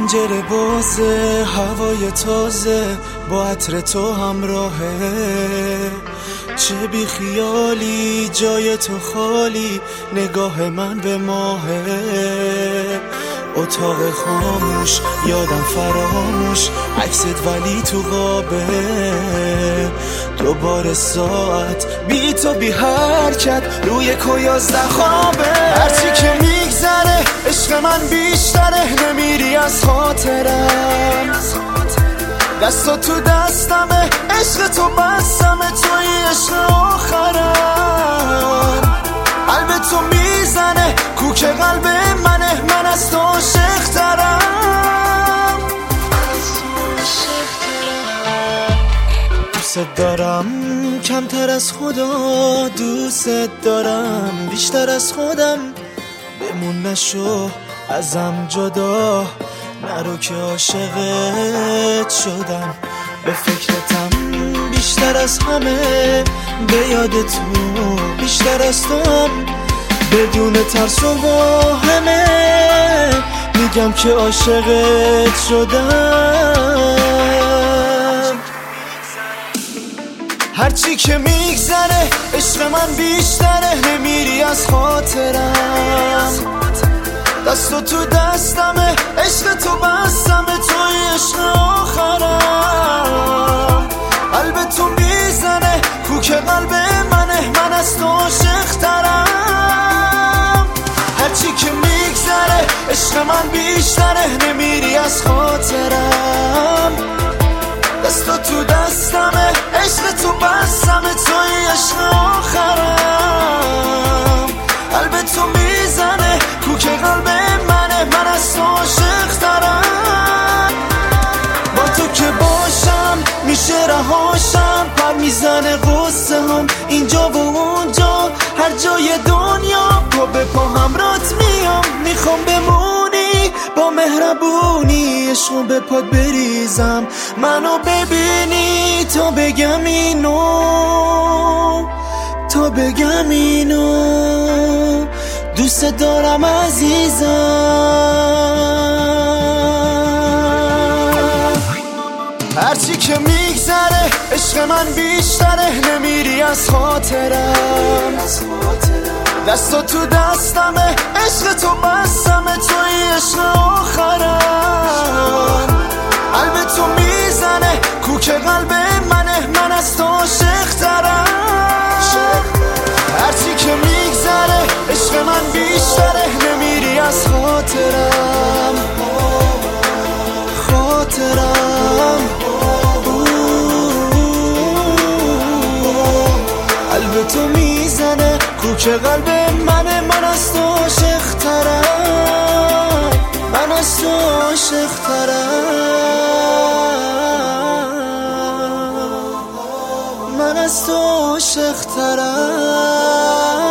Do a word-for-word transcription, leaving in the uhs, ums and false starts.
پنجره بازه، هوای تازه با عطر تو همراهه. چه بی خیالی جای تو خالی، نگاه من به ماهه. اتاق خاموش یادم فراموش، عکست ولی تو قابه. دوباره ساعت بی تو بی حرکت روی کویازده خوابه. هرچی که میگذره عشق من بیشتره، نمیری از خاطرم. دستا تو دستمه، عشق تو بستمه، توی عشق آخرم. قلب تو میزنه، کوک قلب منه، من از تو عاشق‌ترم. دوست دارم کمتر از خدا، دوست دارم بیشتر از خودم. بمون نشو ازم جدا، نرو که عاشقت شدم. به فکرتم بیشتر از همه، به یاد تو بیشتر از توام. بدون ترس و واهمه میگم که عاشقت شدم. هرچی که میگذره عشق من بیشتره، نمیری از خاطرم. دستو تو دستمه، عشق تو بستمه، توی عشق آخرم. قلب تو میزنه، کوک قلب منه، من از تو عاشق‌ترم. هرچی که میگذره عشق من بیشتره، نمیری از خاطرم. دستو تو دستمه، عشق تو بستمه، توی عشق آخرم. قلب تو میزنه، کوک قلب منه، من از تو عاشق‌ترم. با تو که باشم میشه رهاشم، پر میزنه قصه هم اینجا و اونجا، هر جای دنیا پا به پا همرات میام. میخوام بمونی با مهربونی، عشقو به پات بریزم، منو ببینی تا بگم اینو، تا بگم اینو. دوست دارم عزیزم. هرچی که میگذره عشق من بیشتره، نمیری از خاطرم. دستا تو دستمه، عشق تو بستمه، توی عشق آخرم. قلب تو میزنه، کوک قلب منه، من از تو عاشق‌ترم. هرچی که میگذره عشق من بیشتره، نمیری از خاطرم. خاطرم قلب تو میزنه، کوک قلب منه، من از تو عاشق‌ترم. من از تو عاشق‌ترم. من از تو عاشق‌ترم.